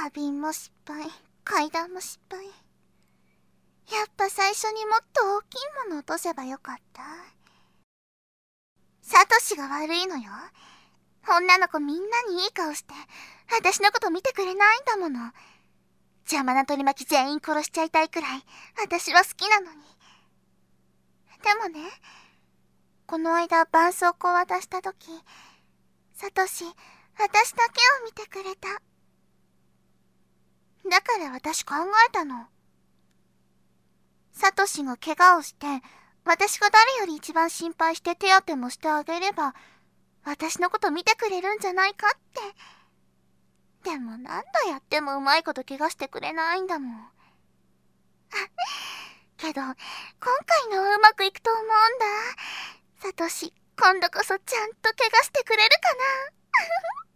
花瓶も失敗、階段も失敗。やっぱ最初にもっと大きいもの落とせばよかった。サトシが悪いのよ。女の子みんなにいい顔して、私のこと見てくれないんだもの。邪魔な取り巻き全員殺しちゃいたいくらい、私は好きなのに。でもね、この間絆創膏渡したとき、サトシ、私だけを見てくれた。だから私考えたの。サトシが怪我をして、私が誰より一番心配して手当てもしてあげれば、私のこと見てくれるんじゃないかって。でも何度やってもうまいこと怪我してくれないんだもん。けど、今回のはうまくいくと思うんだ。サトシ、今度こそちゃんと怪我してくれるかな。